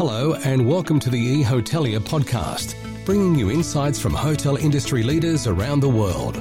Hello and welcome to the eHotelier podcast, bringing you insights from hotel industry leaders around the world.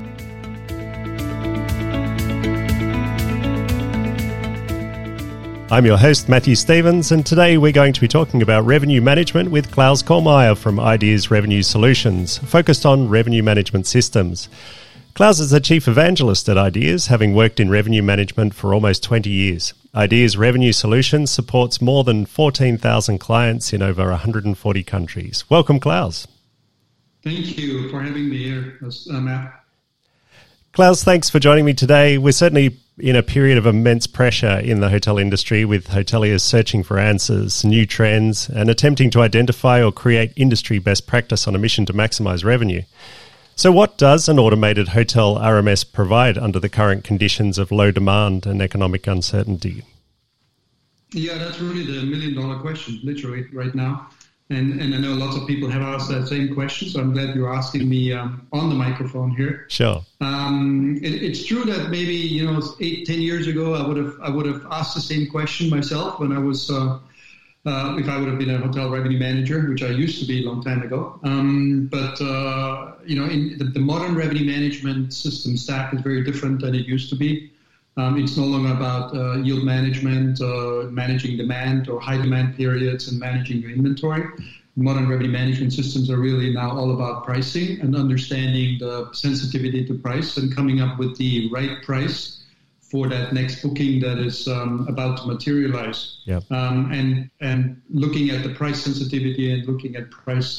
I'm your host, Matthew Stevens, and today we're going to be talking about revenue management with Klaus Kohlmeier from Ideas Revenue Solutions, focused on revenue management systems. Klaus is the chief evangelist at Ideas, having worked in revenue management for almost 20 years. Ideas Revenue Solutions supports more than 14,000 clients in over 140 countries. Welcome, Klaus. Thank you for having me here, Matt. Klaus, thanks for joining me today. We're certainly in a period of immense pressure in the hotel industry, with hoteliers searching for answers, new trends, and attempting to identify or create industry best practice on a mission to maximize revenue. So what does an automated hotel RMS provide under the current conditions of low demand and economic uncertainty? Yeah, that's really the million-dollar question, literally, right now. And I know lots of people have asked that same question, so I'm glad you're asking me on the microphone here. Sure. It's true that maybe 8-10 years ago I would have asked the same question myself when I was if I would have been a hotel revenue manager, which I used to be a long time ago. But in the modern revenue management system stack is very different than it used to be. It's no longer about yield management, managing demand or high demand periods and managing your inventory. Modern revenue management systems are really now all about pricing and understanding the sensitivity to price and coming up with the right price for that next booking that is about to materialize. Yep. And looking at the price sensitivity and looking at price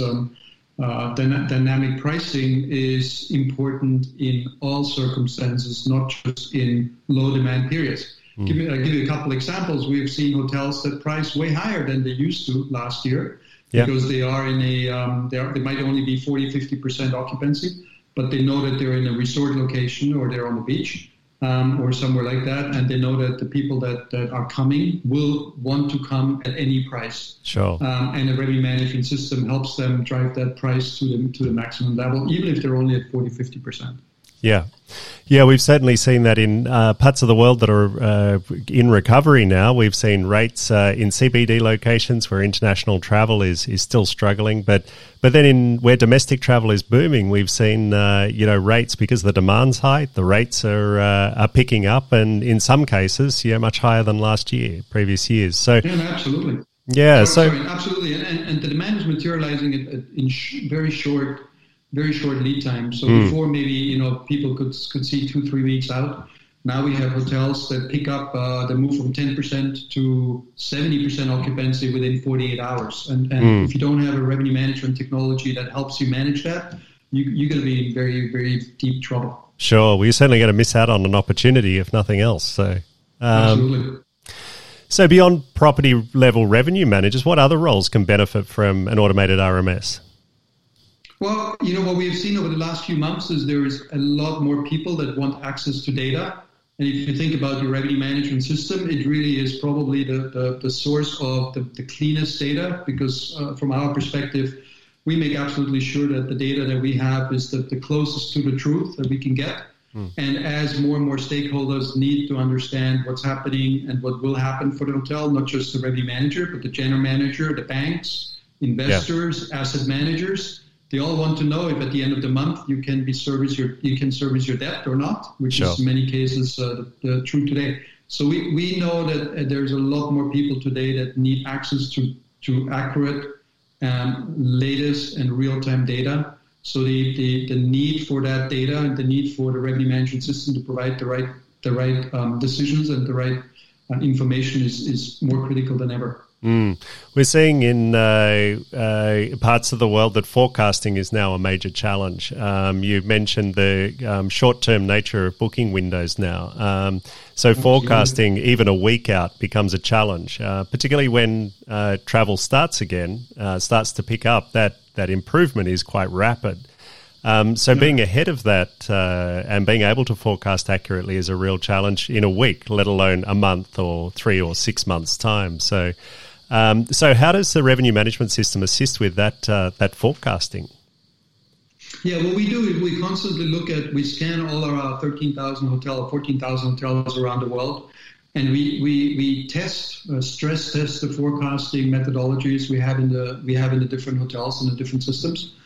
dynamic pricing is important in all circumstances, not just in low demand periods. I'll give you a couple examples. We've seen hotels that price way higher than they used to last year because they are in they might only be 40-50% occupancy, but they know that they're in a resort location or they're on the beach. Or somewhere like that, and they know that the people that are coming will want to come at any price. Sure. And the revenue management system helps them drive that price to the maximum level, even if they're only at 40-50%. Yeah, we've certainly seen that in parts of the world that are in recovery now. We've seen rates in CBD locations where international travel is still struggling, but then where domestic travel is booming, we've seen rates, because the demand's high, the rates are picking up, and in some cases, much higher than previous years. So absolutely. Yeah, absolutely, and the demand is materializing in very short lead time. So before maybe people could see 2-3 weeks out. Now we have hotels that pick up, they move from 10% to 70% occupancy within 48 hours. And if you don't have a revenue management technology that helps you manage that, you're going to be in very, very deep trouble. Sure, well, you're certainly going to miss out on an opportunity if nothing else. So absolutely. So beyond property level revenue managers, what other roles can benefit from an automated RMS? Well, what we've seen over the last few months is there is a lot more people that want access to data. And if you think about your revenue management system, it really is probably the source of the cleanest data, because from our perspective, we make absolutely sure that the data that we have is the closest to the truth that we can get. And as more and more stakeholders need to understand what's happening and what will happen for the hotel, not just the revenue manager, but the general manager, the banks, investors, asset managers, they all want to know if at the end of the month you can service your debt or not, which is in many cases the true today. So we know that there's a lot more people today that need access to accurate, latest and real-time data. So the need for that data and the need for the revenue management system to provide the right decisions and the right information is more critical than ever. We're seeing in parts of the world that forecasting is now a major challenge. You've mentioned the short-term nature of booking windows now. So forecasting even a week out becomes a challenge, particularly when travel starts to pick up. That improvement is quite rapid. So being ahead of that and being able to forecast accurately is a real challenge in a week, let alone a month or 3 or 6 months' time. So how does the revenue management system assist with that forecasting? Yeah, what we do is we constantly we scan all our 13,000 hotels, 14,000 hotels around the world, And we stress test the forecasting methodologies we have in the different hotels and the different systems.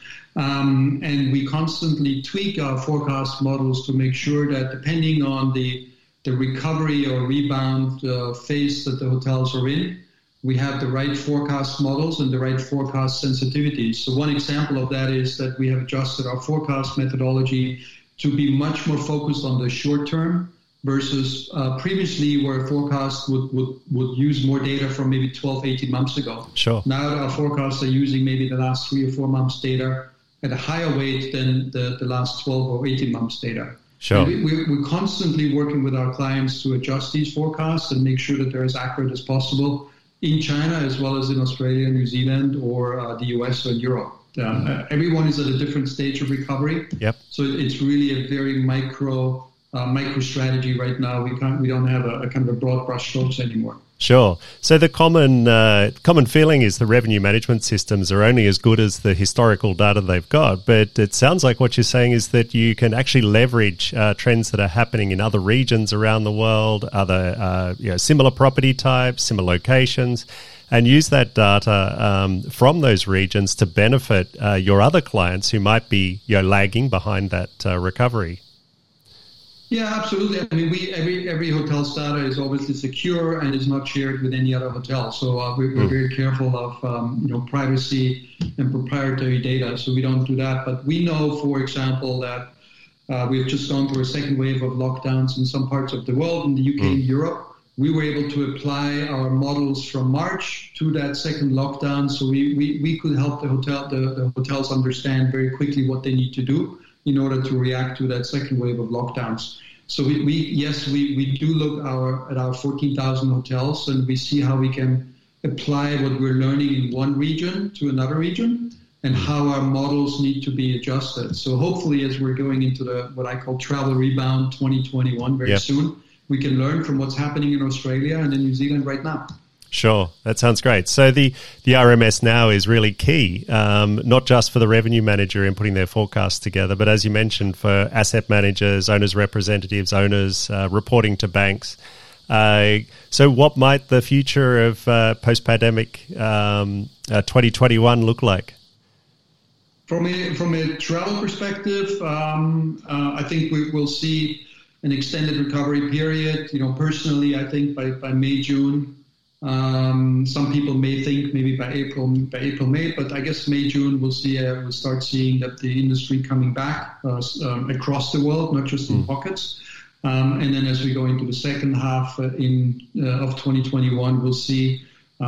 And we constantly tweak our forecast models to make sure that depending on the recovery or rebound phase that the hotels are in, we have the right forecast models and the right forecast sensitivities. So one example of that is that we have adjusted our forecast methodology to be much more focused on the short term versus previously where forecasts would use more data from maybe 12, 18 months ago. Sure. Now our forecasts are using maybe the last 3 or 4 months data at a higher weight than the last 12 or 18 months data. Sure. We're constantly working with our clients to adjust these forecasts and make sure that they're as accurate as possible in China as well as in Australia, New Zealand, or the US or Europe. Everyone is at a different stage of recovery. Yep. So it's really a very micro strategy right now. We don't have a kind of a broad brush strokes anymore. Sure. So the common feeling is the revenue management systems are only as good as the historical data they've got. But it sounds like what you're saying is that you can actually leverage trends that are happening in other regions around the world, other similar property types, similar locations, and use that data from those regions to benefit your other clients who might be lagging behind that recovery. Yeah, absolutely. I mean, every hotel's data is obviously secure and is not shared with any other hotel. So we're very careful of privacy and proprietary data. So we don't do that. But we know, for example, that we've just gone through a second wave of lockdowns in some parts of the world, in the UK and Europe. We were able to apply our models from March to that second lockdown. So we could help the hotels understand very quickly what they need to do in order to react to that second wave of lockdowns. So we do look at our 14,000 hotels, and we see how we can apply what we're learning in one region to another region and how our models need to be adjusted. So hopefully, as we're going into what I call travel rebound 2021 very soon, we can learn from what's happening in Australia and in New Zealand right now. Sure, that sounds great. So the RMS now is really key, not just for the revenue manager in putting their forecasts together, but as you mentioned, for asset managers, owners' representatives, owners reporting to banks. So what might the future of post-pandemic 2021 look like? From a travel perspective, I think we'll see an extended recovery period. Personally, I think by May, June. Some people may think maybe by April, May, but I guess May, June we'll start seeing that the industry coming back across the world, not just in pockets. And then as we go into the second half of 2021, we'll see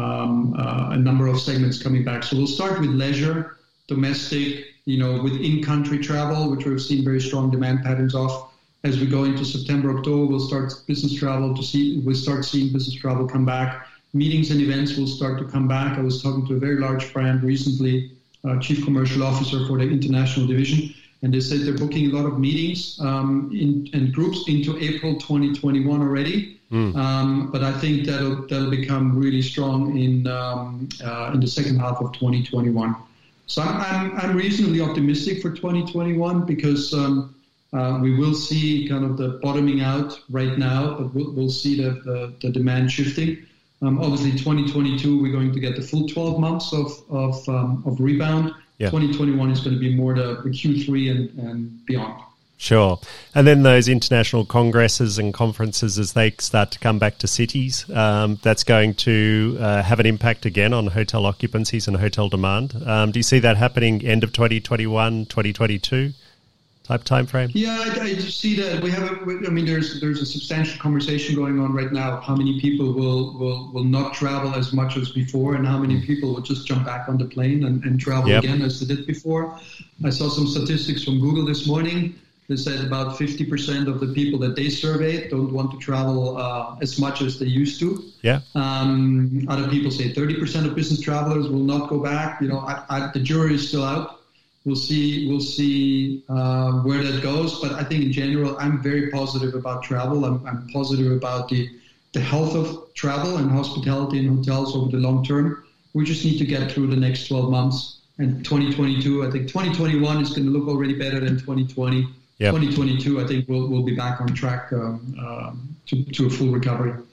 a number of segments coming back. So we'll start with leisure, domestic, with in-country travel, which we've seen very strong demand patterns of. As we go into September, October, we'll start business travel seeing business travel come back. Meetings and events will start to come back. I was talking to a very large brand recently, chief commercial officer for the international division, and they said they're booking a lot of meetings and groups into April 2021 already. But I think that'll become really strong in the second half of 2021. So I'm reasonably optimistic for 2021 because we will see kind of the bottoming out right now, but we'll see the demand shifting. Obviously, 2022, we're going to get the full 12 months of rebound. Yeah. 2021 is going to be more the Q3 and beyond. Sure. And then those international congresses and conferences, as they start to come back to cities, that's going to have an impact again on hotel occupancies and hotel demand. Do you see that happening end of 2021, 2022? Type time frame? Yeah, I just see that there's a substantial conversation going on right now. How many people will not travel as much as before, and how many people will just jump back on the plane and travel again as they did before? I saw some statistics from Google this morning. They said about 50% of the people that they surveyed don't want to travel as much as they used to. Yeah. Other people say 30% of business travelers will not go back. The jury is still out. We'll see where that goes. But I think in general, I'm very positive about travel. I'm positive about the health of travel and hospitality in hotels over the long term. We just need to get through the next 12 months. And 2022, I think 2021 is going to look already better than 2020. Yep. 2022, I think we'll be back on track to a full recovery.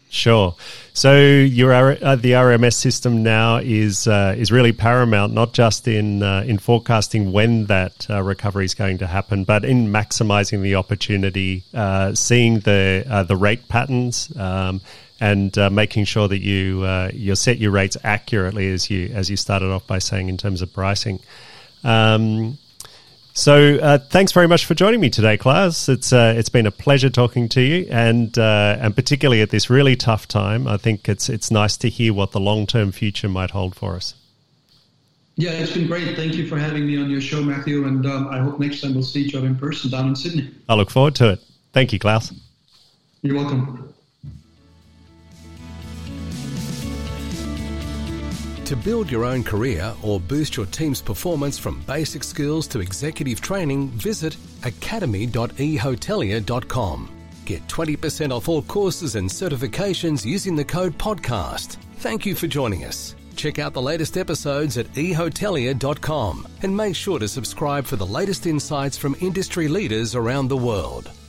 Sure. So the RMS system now is really paramount, not just in forecasting when that recovery is going to happen, but in maximising the opportunity, seeing the rate patterns, and making sure that you set your rates accurately, as you started off by saying, in terms of pricing. So thanks very much for joining me today, Klaus. It's been a pleasure talking to you, and particularly at this really tough time, I think it's nice to hear what the long-term future might hold for us. Yeah, it's been great. Thank you for having me on your show, Matthew, and I hope next time we'll see each other in person down in Sydney. I look forward to it. Thank you, Klaus. You're welcome. To build your own career or boost your team's performance from basic skills to executive training, visit academy.ehotelier.com. Get 20% off all courses and certifications using the code PODCAST. Thank you for joining us. Check out the latest episodes at ehotelier.com and make sure to subscribe for the latest insights from industry leaders around the world.